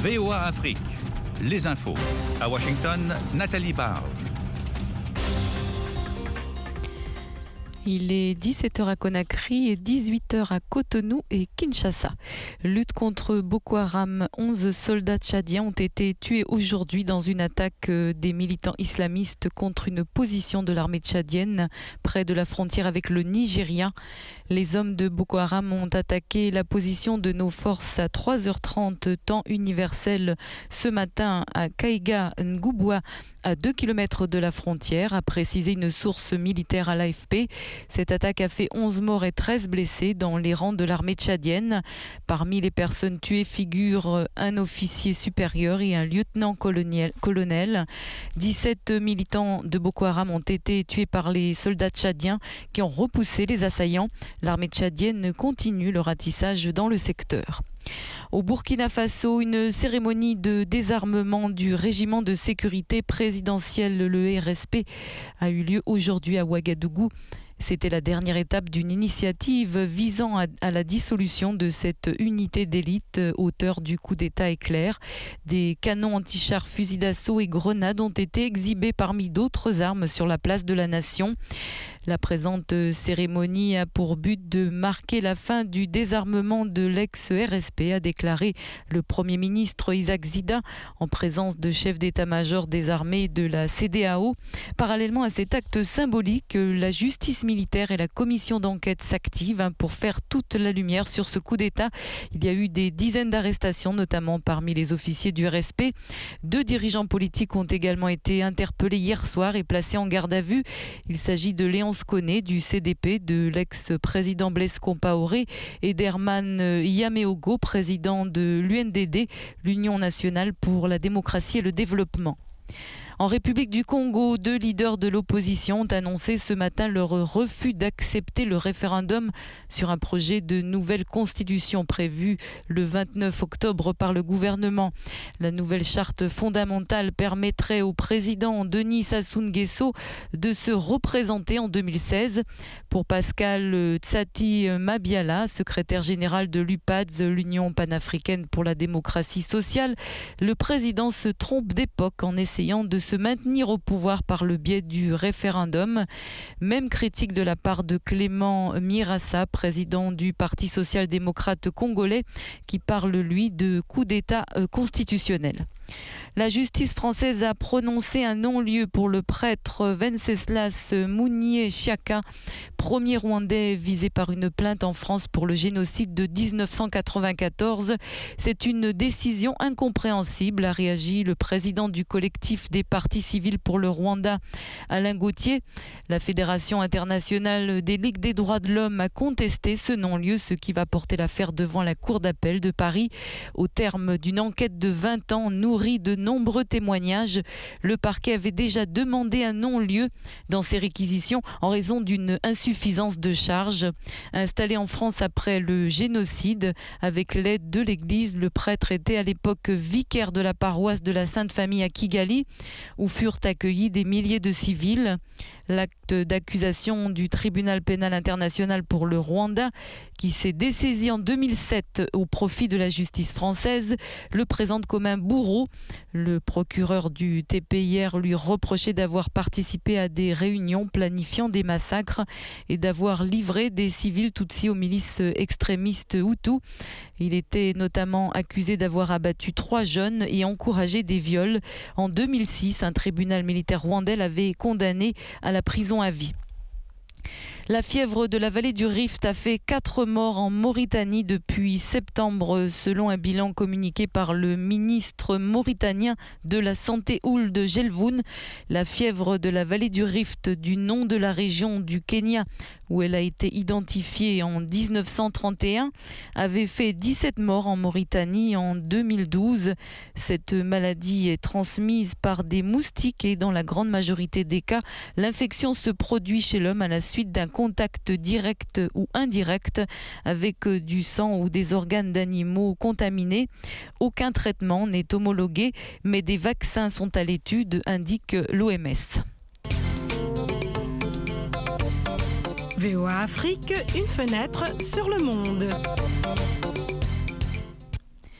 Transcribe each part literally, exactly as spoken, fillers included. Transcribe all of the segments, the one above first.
V O A Afrique, les infos. À Washington, Nathalie Barge. Il est dix-sept heures à Conakry et dix-huit heures à Cotonou et Kinshasa. Lutte contre Boko Haram. onze soldats tchadiens ont été tués aujourd'hui dans une attaque des militants islamistes contre une position de l'armée tchadienne près de la frontière avec le Nigeria. Les hommes de Boko Haram ont attaqué la position de nos forces à trois heures trente temps universel ce matin à Kaiga Ngouboua, à deux kilomètres de la frontière, a précisé une source militaire à l'A F P. Cette attaque a fait onze morts et treize blessés dans les rangs de l'armée tchadienne. Parmi les personnes tuées figurent un officier supérieur et un lieutenant-colonel. dix-sept militants de Boko Haram ont été tués par les soldats tchadiens qui ont repoussé les assaillants. L'armée tchadienne continue le ratissage dans le secteur. Au Burkina Faso, une cérémonie de désarmement du régiment de sécurité présidentiel, le R S P, a eu lieu aujourd'hui à Ouagadougou. C'était la dernière étape d'une initiative visant à, à la dissolution de cette unité d'élite auteur du coup d'État éclair. Des canons anti-chars, fusils d'assaut et grenades ont été exhibés parmi d'autres armes sur la place de la Nation. La présente cérémonie a pour but de marquer la fin du désarmement de l'ex-R S P, a déclaré le Premier ministre Isaac Zida en présence de chefs d'état-major des armées de la C E D E A O. Parallèlement à cet acte symbolique, la justice militaire et la commission d'enquête s'activent pour faire toute la lumière sur ce coup d'État. Il y a eu des dizaines d'arrestations, notamment parmi les officiers du R S P. Deux dirigeants politiques ont également été interpellés hier soir et placés en garde à vue. Il s'agit de Léon Koné du C D P, de l'ex-président Blaise Compaoré et d'Herman Yameogo, président de l'U N D D, l'Union nationale pour la démocratie et le développement. En République du Congo, deux leaders de l'opposition ont annoncé ce matin leur refus d'accepter le référendum sur un projet de nouvelle constitution prévu le vingt-neuf octobre par le gouvernement. La nouvelle charte fondamentale permettrait au président Denis Sassou Nguesso de se représenter en deux mille seize. Pour Pascal Tsati Mabiala, secrétaire général de l'U P A D S, l'Union panafricaine pour la démocratie sociale, le président se trompe d'époque en essayant de se maintenir au pouvoir par le biais du référendum. Même critique de la part de Clément Mirassa, président du Parti social-démocrate congolais, qui parle, lui, de coup d'État constitutionnel. La justice française a prononcé un non-lieu pour le prêtre Venceslas Mounier Chiaka, premier Rwandais visé par une plainte en France pour le génocide de dix-neuf cent quatre-vingt-quatorze. C'est une décision incompréhensible, a réagi le président du collectif des partis civils pour le Rwanda, Alain Gauthier. La Fédération internationale des ligues des droits de l'homme a contesté ce non-lieu, ce qui va porter l'affaire devant la Cour d'appel de Paris. Au terme d'une enquête de vingt ans nourrie de nombreux témoignages, le parquet avait déjà demandé un non-lieu dans ses réquisitions en raison d'une insuffisance de charge. Installé en France après le génocide, avec l'aide de l'Église, le prêtre était à l'époque vicaire de la paroisse de la Sainte Famille à Kigali, où furent accueillis des milliers de civils. L'acte d'accusation du tribunal pénal international pour le Rwanda, qui s'est dessaisi en deux mille sept au profit de la justice française, le présente comme un bourreau. Le procureur du T P I R lui reprochait d'avoir participé à des réunions planifiant des massacres et d'avoir livré des civils tutsis aux milices extrémistes Hutus. Il était notamment accusé d'avoir abattu trois jeunes et encouragé des viols. En deux mille six, un tribunal militaire rwandais l'avait condamné à la prison à vie. La fièvre de la vallée du Rift a fait quatre morts en Mauritanie depuis septembre, selon un bilan communiqué par le ministre mauritanien de la Santé Ould Gelvoun. La fièvre de la vallée du Rift, du nom de la région du Kenya où elle a été identifiée en dix-neuf cent trente et un, avait fait dix-sept morts en Mauritanie en deux mille douze. Cette maladie est transmise par des moustiques et dans la grande majorité des cas, l'infection se produit chez l'homme à la suite d'un contact direct ou indirect avec du sang ou des organes d'animaux contaminés. Aucun traitement n'est homologué, mais des vaccins sont à l'étude, indique l'O M S. V O A Afrique, une fenêtre sur le monde.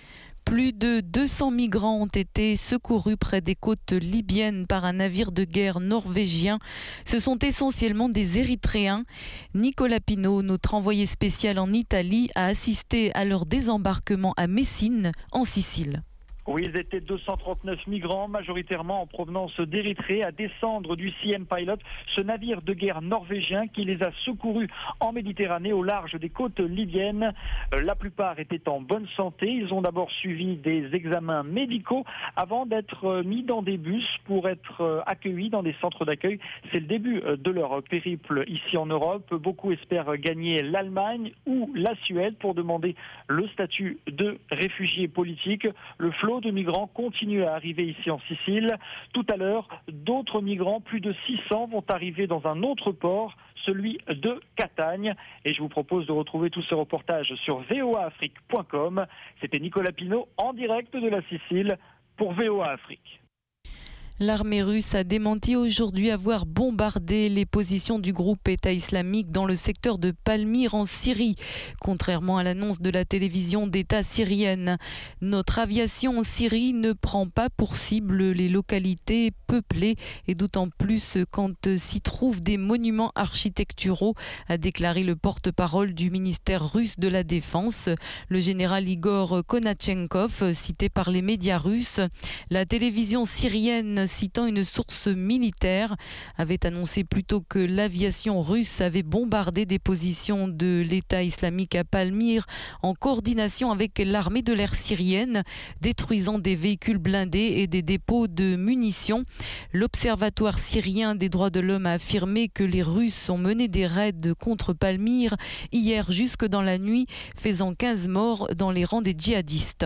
Plus de deux cents migrants ont été secourus près des côtes libyennes par un navire de guerre norvégien. Ce sont essentiellement des Érythréens. Nicolas Pinault, notre envoyé spécial en Italie, a assisté à leur désembarquement à Messine, en Sicile. Oui, ils étaient deux cent trente-neuf migrants, majoritairement en provenance d'Érythrée, à descendre du C M Pilot, ce navire de guerre norvégien qui les a secourus en Méditerranée au large des côtes libyennes. La plupart étaient en bonne santé. Ils ont d'abord suivi des examens médicaux avant d'être mis dans des bus pour être accueillis dans des centres d'accueil. C'est le début de leur périple ici en Europe. Beaucoup espèrent gagner l'Allemagne ou la Suède pour demander le statut de réfugiés politiques. Le flot de migrants continuent à arriver ici en Sicile. Tout à l'heure, d'autres migrants, plus de six cents, vont arriver dans un autre port, celui de Catagne. Et je vous propose de retrouver tous ces reportages sur v o a afrique point com. C'était Nicolas Pinault en direct de la Sicile pour V O A Afrique. L'armée russe a démenti aujourd'hui avoir bombardé les positions du groupe État islamique dans le secteur de Palmyre en Syrie, contrairement à l'annonce de la télévision d'État syrienne. Notre aviation en Syrie ne prend pas pour cible les localités peuplées et d'autant plus quand s'y trouvent des monuments architecturaux, a déclaré le porte-parole du ministère russe de la Défense, le général Igor Konachenkov, cité par les médias russes. La télévision syrienne, citant une source militaire, avait annoncé plutôt que l'aviation russe avait bombardé des positions de l'État islamique à Palmyre en coordination avec l'armée de l'air syrienne, détruisant des véhicules blindés et des dépôts de munitions. L'Observatoire syrien des droits de l'homme a affirmé que les Russes ont mené des raids contre Palmyre hier jusque dans la nuit, faisant quinze morts dans les rangs des djihadistes.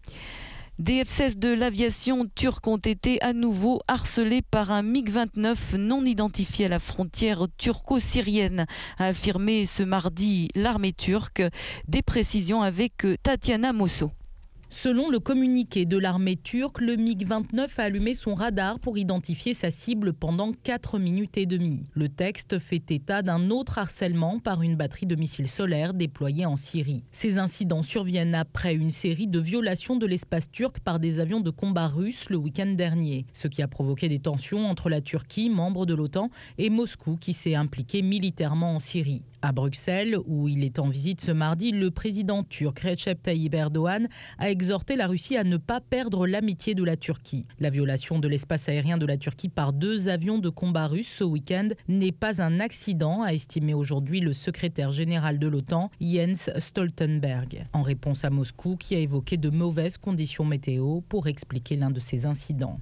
Des F seize de l'aviation turque ont été à nouveau harcelés par un MiG vingt-neuf non identifié à la frontière turco-syrienne, a affirmé ce mardi l'armée turque. Des précisions avec Tatiana Mosso. Selon le communiqué de l'armée turque, le MiG vingt-neuf a allumé son radar pour identifier sa cible pendant quatre minutes et demie. Le texte fait état d'un autre harcèlement par une batterie de missiles solaires déployée en Syrie. Ces incidents surviennent après une série de violations de l'espace turc par des avions de combat russes le week-end dernier, ce qui a provoqué des tensions entre la Turquie, membre de l'OTAN, et Moscou, qui s'est impliqué militairement en Syrie. À Bruxelles, où il est en visite ce mardi, le président turc Recep Tayyip Erdogan a exhorté la Russie à ne pas perdre l'amitié de la Turquie. La violation de l'espace aérien de la Turquie par deux avions de combat russes ce week-end n'est pas un accident, a estimé aujourd'hui le secrétaire général de l'OTAN, Jens Stoltenberg, en réponse à Moscou qui a évoqué de mauvaises conditions météo pour expliquer l'un de ces incidents.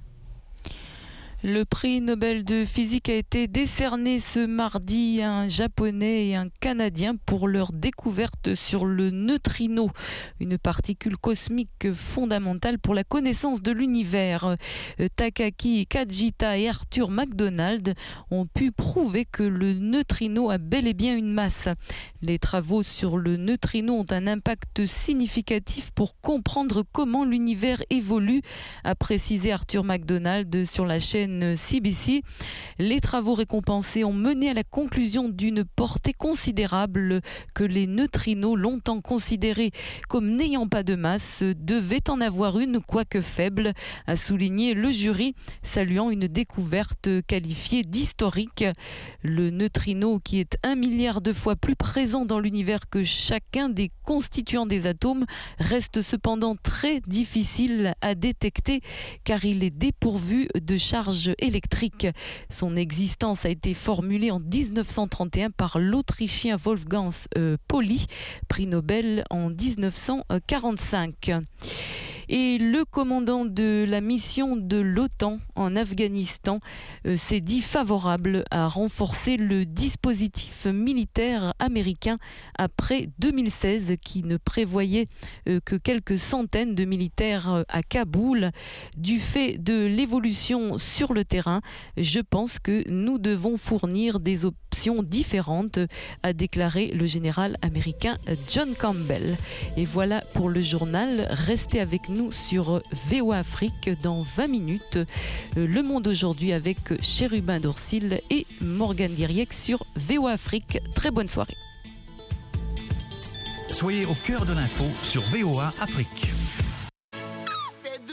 Le prix Nobel de physique a été décerné ce mardi à un Japonais et un Canadien pour leur découverte sur le neutrino, une particule cosmique fondamentale pour la connaissance de l'univers. Takaki Kajita et Arthur MacDonald ont pu prouver que le neutrino a bel et bien une masse. Les travaux sur le neutrino ont un impact significatif pour comprendre comment l'univers évolue, a précisé Arthur MacDonald sur la chaîne C B C. Les travaux récompensés ont mené à la conclusion d'une portée considérable que les neutrinos, longtemps considérés comme n'ayant pas de masse, devaient en avoir une, quoique faible, a souligné le jury, saluant une découverte qualifiée d'historique. Le neutrino, qui est un milliard de fois plus présent dans l'univers que chacun des constituants des atomes, reste cependant très difficile à détecter car il est dépourvu de charge électrique. Son existence a été formulée en dix-neuf cent trente et un par l'Autrichien Wolfgang euh, Pauli, prix Nobel en dix-neuf cent quarante-cinq. Et le commandant de la mission de l'OTAN en Afghanistan euh, s'est dit favorable à renforcer le dispositif militaire américain après deux mille seize qui ne prévoyait euh, que quelques centaines de militaires euh, à Kaboul. Du fait de l'évolution sur le terrain, je pense que nous devons fournir des options différentes, a déclaré le général américain John Campbell. Et voilà pour le journal. Restez avec nous sur V O A Afrique dans vingt minutes. Le Monde aujourd'hui avec Chérubin Dorsil et Morgane Guiriec sur V O A Afrique. Très bonne soirée. Soyez au cœur de l'info sur V O A Afrique.